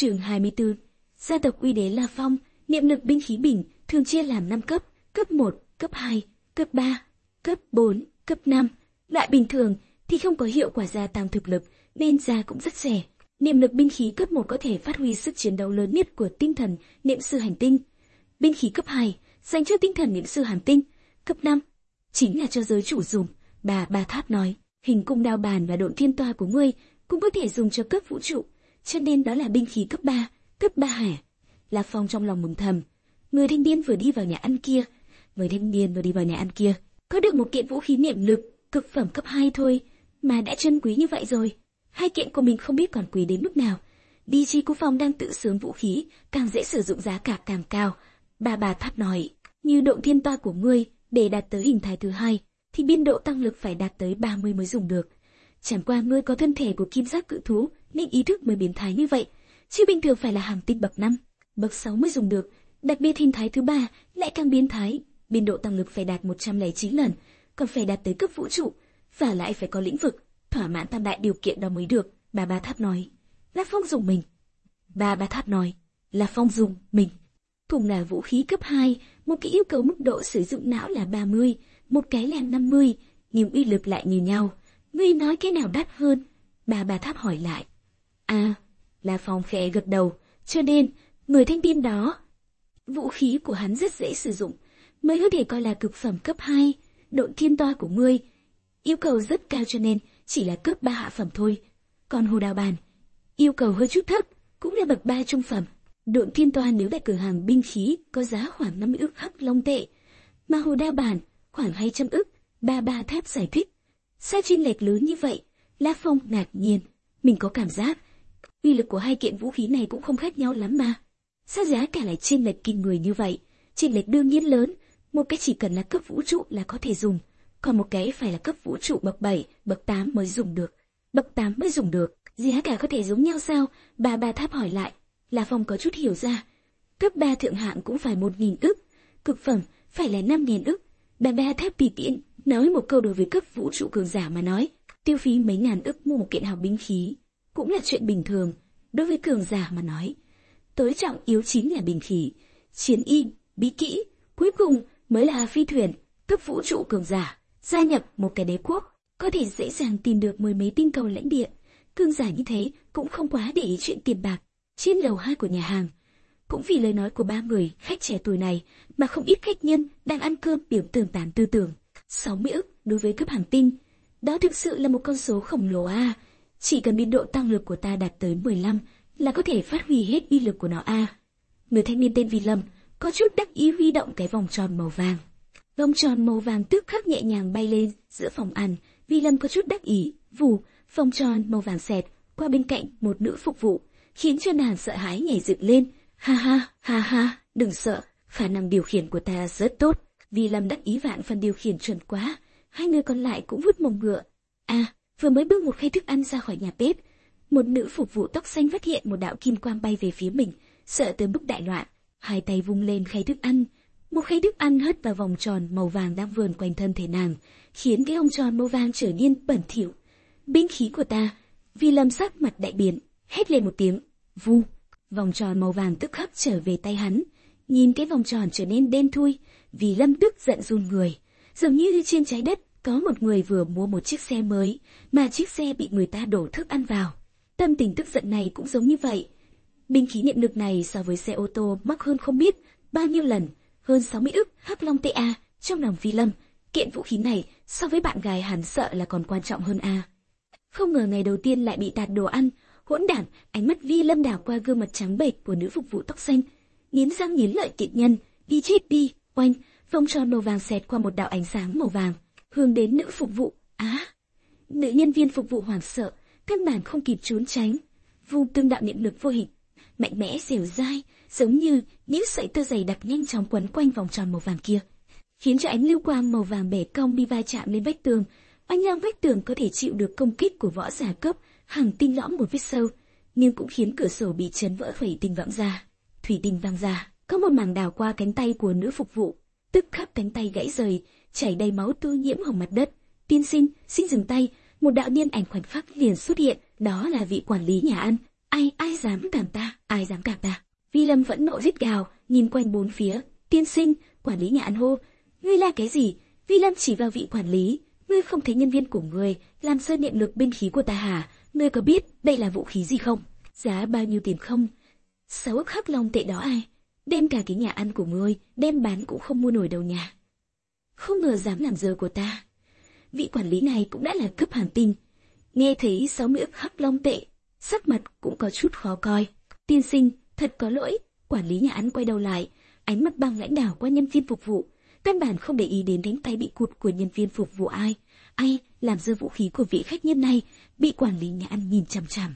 Chương 24. Gia tộc Uy Đế La Phong. Niệm lực binh khí bình thường chia làm 5 cấp: cấp 1, cấp 2, cấp 3, cấp 4, cấp 5. Loại bình thường thì không có hiệu quả gia tăng thực lực, nên giá cũng rất rẻ. Niệm lực binh khí cấp 1 có thể phát huy sức chiến đấu lớn nhất của tinh thần niệm sư hành tinh. Binh khí cấp 2 dành cho tinh thần niệm sư hành tinh. Cấp 5 chính là cho giới chủ dùng. Bà Tháp nói, hình cung đao bàn và độn thiên toa của ngươi cũng có thể dùng cho cấp vũ trụ, cho nên đó là binh khí cấp 3. Cấp 3 hả? La Phong trong lòng mừng thầm. Người thanh niên vừa đi vào nhà ăn kia, có được một kiện vũ khí niệm lực cực phẩm cấp 2 thôi mà đã trân quý như vậy rồi. Hai kiện của mình không biết còn quý đến mức nào. DG Cú Phong đang tự sướng vũ khí, càng dễ sử dụng giá cả càng cao. Bà Tháp nói, như độn thiên toa của ngươi để đạt tới hình thái thứ 2 thì biên độ tăng lực phải đạt tới 30 mới dùng được. Chẳng qua ngươi có thân thể của kim giác cự thú nên ý thức mới biến thái như vậy, chứ bình thường phải là hàm tinh bậc 5, bậc 6 mới dùng được. Đặc biệt hình thái thứ 3 lại càng biến thái, biên độ tăng lực phải đạt 109 lần, còn phải đạt tới cấp vũ trụ, và lại phải có lĩnh vực, thỏa mãn tam đại điều kiện đó mới được. Bà Tháp nói. La Phong dùng mình. Bà Tháp nói. La Phong dùng mình. Cùng là vũ khí cấp 2, một cái yêu cầu mức độ sử dụng não là 30, một cái là 50, nhưng uy lực lại như nhau. Ngươi nói cái nào đắt hơn? Bà Tháp hỏi lại. La Phong khẽ gật đầu. Cho nên, người thanh niên đó, vũ khí của hắn rất dễ sử dụng, mới có thể coi là cực phẩm cấp 2. Độn thiên toa của ngươi yêu cầu rất cao cho nên chỉ là cấp 3 hạ phẩm thôi. Còn hồ đao bàn yêu cầu hơi chút thấp, cũng là bậc 3 trung phẩm. Độn thiên toa nếu tại cửa hàng binh khí có giá khoảng 50 ức hắc long tệ, mà hồ đao bàn khoảng 200 ức. Bà Tháp giải thích. Sao chênh lệch lớn như vậy? La Phong ngạc nhiên. Mình có cảm giác uy lực của hai kiện vũ khí này cũng không khác nhau lắm mà. Sao giá cả lại chênh lệch kinh người như vậy? Chênh lệch đương nhiên lớn. Một cái chỉ cần là cấp vũ trụ là có thể dùng, còn một cái phải là cấp vũ trụ bậc 7, bậc 8 mới dùng được. Bậc 8 mới dùng được, giá cả có thể giống nhau sao? Bà Tháp hỏi lại. La Phong có chút hiểu ra. Cấp 3 thượng hạng cũng phải 1.000 ức, cực phẩm phải là 5.000 ức. Bà Tháp tùy tiện nói một câu đối với cấp vũ trụ cường giả mà nói, tiêu phí mấy ngàn ức mua một kiện hào binh khí cũng là chuyện bình thường. Đối với cường giả mà nói, tối trọng yếu chính là binh khí, chiến y, bí kỹ, cuối cùng mới là phi thuyền. Cấp vũ trụ cường giả gia nhập một cái đế quốc có thể dễ dàng tìm được mười mấy tinh cầu lãnh địa. Cường giả như thế cũng không quá để ý chuyện tiền bạc. Trên lầu 2 của nhà hàng, cũng vì lời nói của 3 người khách trẻ tuổi này mà không ít khách nhân đang ăn cơm điểm tường tán tư tưởng. 60 ức đối với cấp hành tinh, đó thực sự là một con số khổng lồ a. Chỉ cần biên độ tăng lực của ta đạt tới 15 là có thể phát huy hết uy lực của nó a. Người thanh niên tên Vi Lâm có chút đắc ý huy động cái vòng tròn màu vàng. Vòng tròn màu vàng tức khắc nhẹ nhàng bay lên giữa phòng ăn. Vi Lâm có chút đắc ý, vù, vòng tròn màu vàng xẹt qua bên cạnh một nữ phục vụ, khiến cho nàng sợ hãi nhảy dựng lên. Ha ha, đừng sợ, khả năng điều khiển của ta rất tốt. Vi Lâm đắc ý vạn phần điều khiển chuẩn quá. Hai người còn lại cũng vút mông ngựa. Vừa mới bước một khay thức ăn ra khỏi nhà bếp, một nữ phục vụ tóc xanh phát hiện một đạo kim quang bay về phía mình, sợ tới mức đại loạn, hai tay vung lên khay thức ăn. Một khay thức ăn hất vào vòng tròn màu vàng đang vờn quanh thân thể nàng, khiến cái vòng tròn màu vàng trở nên bẩn thỉu. Binh khí của ta! Vi Lâm sắc mặt đại biến, hét lên một tiếng, vu. Vòng tròn màu vàng tức khắc trở về tay hắn. Nhìn cái vòng tròn trở nên đen thui, Vi Lâm tức giận run người, dường như trên trái đất có một người vừa mua một chiếc xe mới, mà chiếc xe bị người ta đổ thức ăn vào. Tâm tình tức giận này cũng giống như vậy. Binh khí niệm lực này so với xe ô tô mắc hơn không biết bao nhiêu lần, hơn 60 ức hắc long TA. Trong lòng Vi Lâm, kiện vũ khí này so với bạn gái hắn sợ là còn quan trọng hơn a. Không ngờ ngày đầu tiên lại bị tạt đồ ăn, hỗn đản. Ánh mắt Vi Lâm đảo qua gương mặt trắng bệch của nữ phục vụ tóc xanh, nghiến răng nghiến lợi tiện nhân, đi chết đi. Oanh, vòng tròn màu vàng xẹt qua một đạo ánh sáng màu vàng, hướng đến nữ phục vụ. Nữ nhân viên phục vụ hoảng sợ, căn bản không kịp trốn tránh. Vùng tương đạo niệm lực vô hình, mạnh mẽ dẻo dai, giống như những sợi tơ dày đặc nhanh chóng quấn quanh vòng tròn màu vàng kia, khiến cho ánh lưu quang màu vàng bẻ cong đi va chạm lên vách tường. Oanh long vách tường có thể chịu được công kích của võ giả cấp hàng tinh lõm một vết sâu, nhưng cũng khiến cửa sổ bị chấn vỡ thủy tinh văng ra. Có một mảng đào qua cánh tay của nữ phục vụ, tức khắc cánh tay gãy rời, chảy đầy máu tươi nhiễm hồng mặt đất. Tiên sinh, xin dừng tay. Một đạo niên ảnh khoảnh khắc liền xuất hiện, đó là vị quản lý nhà ăn. Ai dám cản ta? ai dám cản ta? Vi Lâm vẫn nộ rít gào, nhìn quanh bốn phía. Tiên sinh, quản lý nhà ăn hô, ngươi la cái gì? Vi Lâm chỉ vào vị quản lý, ngươi không thấy nhân viên của ngươi làm rơi niệm lực binh khí của ta hả? Ngươi có biết đây là vũ khí gì không? Giá bao nhiêu tiền không? 6 ức hắc long tệ đó ai? Đem cả cái nhà ăn của ngươi, đem bán cũng không mua nổi đâu nhà. Không ngờ dám làm dơ của ta. Vị quản lý này cũng đã là cấp hàng tinh. Nghe thấy 60 ức hắc long tệ, sắc mặt cũng có chút khó coi. Tiên sinh, thật có lỗi. Quản lý nhà ăn quay đầu lại, ánh mắt băng lãnh đảo qua nhân viên phục vụ, căn bản không để ý đến cánh tay bị cụt của nhân viên phục vụ ai. Ai làm rơi vũ khí của vị khách nhân này? Bị quản lý nhà ăn nhìn chằm chằm.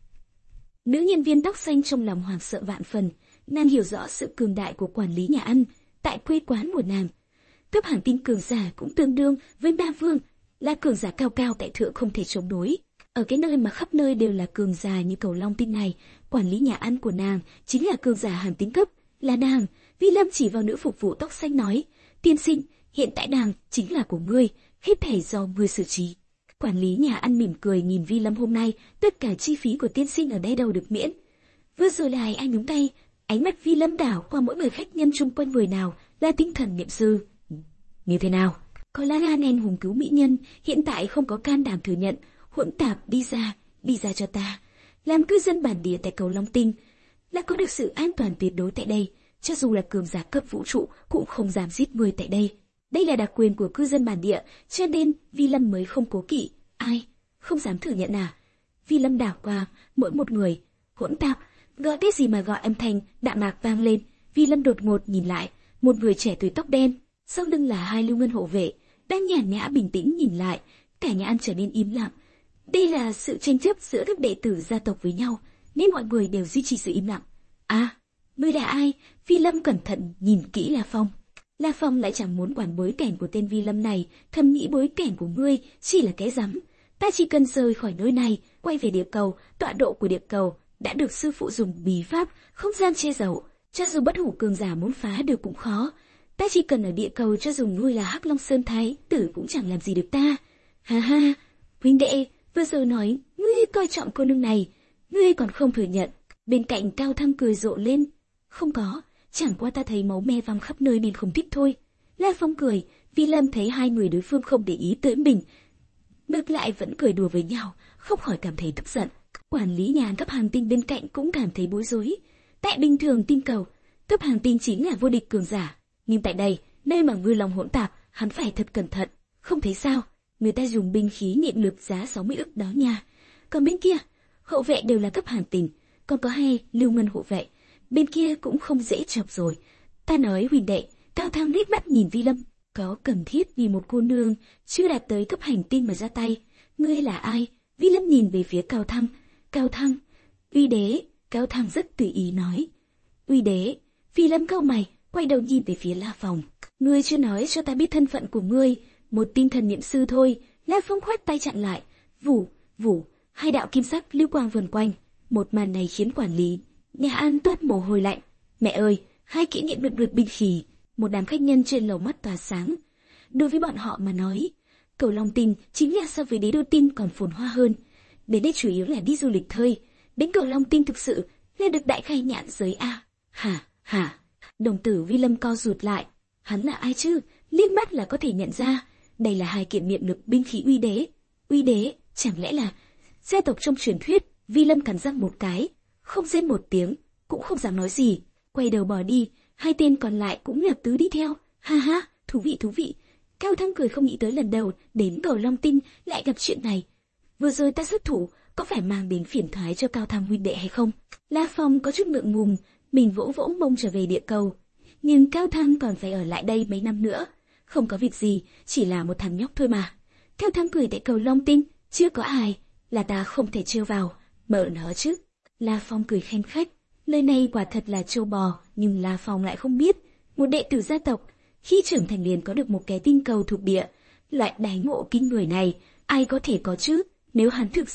Nữ nhân viên tóc xanh trong lòng hoảng sợ vạn phần, nàng hiểu rõ sự cường đại của quản lý nhà ăn. Tại quê quán của nàng, cấp hàng tinh cường giả cũng tương đương với ba vương, là cường giả cao cao tại thượng không thể chống đối. Ở cái nơi mà khắp nơi đều là cường giả như cầu long tinh này, quản lý nhà ăn của nàng chính là cường giả hàng tinh cấp. Là nàng. Vi Lâm chỉ vào nữ phục vụ tóc xanh nói, tiên sinh, hiện tại nàng chính là của ngươi, hết thảy do ngươi xử trí. Quản lý nhà ăn mỉm cười nhìn Vi Lâm, hôm nay tất cả chi phí của tiên sinh ở đây đâu được miễn. Vừa rồi là ai nhúng tay? Ánh mắt Vi Lâm đảo qua mỗi người khách nhân chung quanh, người nào là tinh thần niệm sư. Như thế nào? Có La La Nen hùng cứu mỹ nhân, hiện tại không có can đảm thừa nhận, hỗn tạp, đi ra cho ta. Làm cư dân bản địa tại cầu Long Tinh, là có được sự an toàn tuyệt đối tại đây, cho dù là cường giả cấp vũ trụ cũng không dám giết người tại đây. Đây là đặc quyền của cư dân bản địa, cho nên Vi Lâm mới không cố kỵ. Ai? Không dám thừa nhận à? Vi Lâm đảo qua mỗi một người. Hỗn tạp, gọi cái gì mà gọi, âm thanh đạm mạc vang lên. Vi Lâm đột ngột nhìn lại, một người trẻ tuổi tóc đen, sau lưng là 2 lưu ngân hộ vệ, đang nhàn nhã bình tĩnh nhìn lại. Cả nhà ăn trở nên im lặng. Đây là sự tranh chấp giữa các đệ tử gia tộc với nhau, nên mọi người đều duy trì sự im lặng. À, ngươi là ai? Vi Lâm cẩn thận nhìn kỹ La Phong. La Phong lại chẳng muốn quản bối cảnh của tên Vi Lâm này, thầm nghĩ bối cảnh của ngươi chỉ là cái rắm. Ta chỉ cần rời khỏi nơi này, quay về địa cầu, tọa độ của địa cầu đã được sư phụ dùng bí pháp không gian che giấu, cho dù bất hủ cường giả muốn phá được cũng khó. Ta chỉ cần ở địa cầu, cho dù ngươi là Hắc Long Sơn Thái tử cũng chẳng làm gì được ta. Ha ha, huynh đệ, vừa rồi nói ngươi coi trọng cô nương này, ngươi còn không thừa nhận. Bên cạnh Cao Thăng cười rộ lên. Không có, chẳng qua ta thấy máu me văng khắp nơi nên không thích thôi. La Phong cười, Vi Lâm thấy hai người đối phương không để ý tới mình, ngược lại vẫn cười đùa với nhau, không khỏi cảm thấy tức giận. Quản lý nhà cấp hàng tinh bên cạnh cũng cảm thấy bối rối. Tại bình thường tinh cầu, cấp hàng tinh chính là vô địch cường giả, nhưng tại đây, nơi mà ngư lòng hỗn tạp, hắn phải thật cẩn thận. Không thấy sao? Người ta dùng binh khí niệm lực giá 60 ức đó nha. Còn bên kia, hộ vệ đều là cấp hàng tinh, còn có 2 lưu ngân hộ vệ. Bên kia cũng không dễ chọc rồi. Ta nói huynh đệ. Cao Thăng liếc mắt nhìn Vi Lâm. Có cần thiết vì một cô nương chưa đạt tới cấp hành tinh mà ra tay? Ngươi là ai? Vi Lâm nhìn về phía Cao Thăng. Cao Thăng, uy đế. Cao Thăng rất tùy ý nói. Uy đế. Vi Lâm cau mày, quay đầu nhìn về phía La Phong. Ngươi chưa nói cho ta biết thân phận của ngươi. Một tinh thần niệm sư thôi. La Phong khoát tay chặn lại. Vù, 2 đạo kim sắc lưu quang vần quanh. Một màn này khiến quản lý nhà ăn toát mồ hôi lạnh. Mẹ ơi, 2 kỹ niệm được binh khí. Một đám khách nhân trên lầu mắt tỏa sáng. Đối với bọn họ mà nói, cầu Long Tinh chính là so với đế đô tinh còn phồn hoa hơn. Đến đây chủ yếu là đi du lịch thôi. Đến cầu Long Tinh thực sự là được đại khai nhãn giới a. Hả? Đồng tử Vi Lâm co rụt lại. Hắn là ai chứ? Liếc mắt là có thể nhận ra. Đây là 2 kiện niệm lực binh khí uy đế. Uy đế, chẳng lẽ là gia tộc trong truyền thuyết? Vi Lâm cắn răng một cái, không rên một tiếng, cũng không dám nói gì, quay đầu bỏ đi. 2 tên còn lại cũng lập tứ đi theo. Ha, thú vị. Cao Thăng cười, không nghĩ tới lần đầu đến cầu Long Tinh lại gặp chuyện này. Vừa rồi ta xuất thủ, có phải mang đến phiền toái cho Cao Thăng huynh đệ hay không? La Phong có chút ngượng ngùng, mình vỗ mông trở về địa cầu. Nhưng Cao Thăng còn phải ở lại đây mấy năm nữa. Không có việc gì, chỉ là một thằng nhóc thôi mà. Cao Thăng cười, tại cầu Long Tinh chưa có ai là ta không thể trêu vào, mở nó chứ. La Phong cười khen khách. Lời này quả thật là trâu bò, nhưng La Phong lại không biết, một đệ tử gia tộc khi trưởng thành liền có được một cái tinh cầu thuộc địa, loại đái ngộ kinh người này, ai có thể có chứ? Nếu hắn thực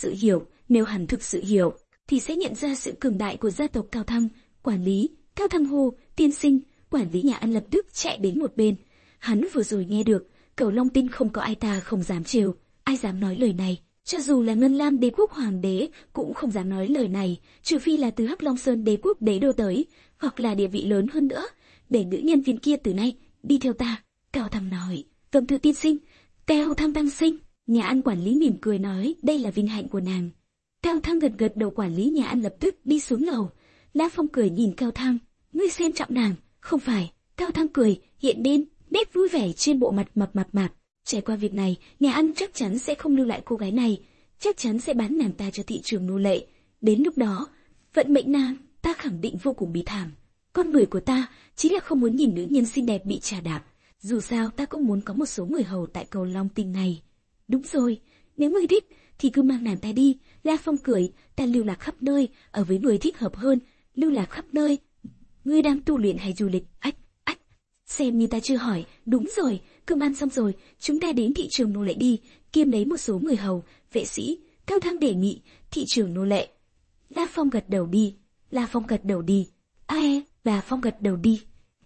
sự hiểu, thì sẽ nhận ra sự cường đại của gia tộc Cao Thăng. Quản lý Cao Thăng hô, tiên sinh. Quản lý nhà ăn lập tức chạy đến một bên. Hắn vừa rồi nghe được cầu Long Tinh không có ai ta không dám trêu, ai dám nói lời này. Cho dù là Ngân Lam đế quốc hoàng đế cũng không dám nói lời này, trừ phi là từ Hắc Long Sơn đế quốc đế đô tới, hoặc là địa vị lớn hơn nữa. Để nữ nhân viên kia từ nay đi theo ta. Cao Thăng nói. Vâng thưa tiên sinh. Cao Thăng tăng sinh. Nhà ăn quản lý mỉm cười nói đây là vinh hạnh của nàng. Cao Thăng gật gật đầu, quản lý nhà ăn lập tức đi xuống lầu. La Phong cười nhìn Cao Thăng. Ngươi xem trọng nàng, không phải? Cao Thăng cười, hiện lên nét vui vẻ trên bộ mặt mập. Trải qua việc này, nhà ăn chắc chắn sẽ không lưu lại cô gái này, chắc chắn sẽ bán nàng ta cho thị trường nô lệ. Đến lúc đó, vận mệnh nàng ta khẳng định vô cùng bi thảm. Con người của ta chính là không muốn nhìn nữ nhân xinh đẹp bị trà đạp. Dù sao ta cũng muốn có một số người hầu tại cầu Long Tinh này. Đúng rồi, nếu ngươi thích thì cứ mang nàng ta đi. La Phong cười, ta lưu lạc khắp nơi, ở với người thích hợp hơn. Lưu lạc khắp nơi. Ngươi đang tu luyện hay du lịch? Ách, xem như ta chưa hỏi. Đúng rồi, cơm ăn xong rồi, chúng ta đến thị trường nô lệ đi, kiêm lấy một số người hầu, vệ sĩ. Cao Thăng đề nghị, thị trường nô lệ. La Phong gật đầu đi. Và Phong gật đầu đi.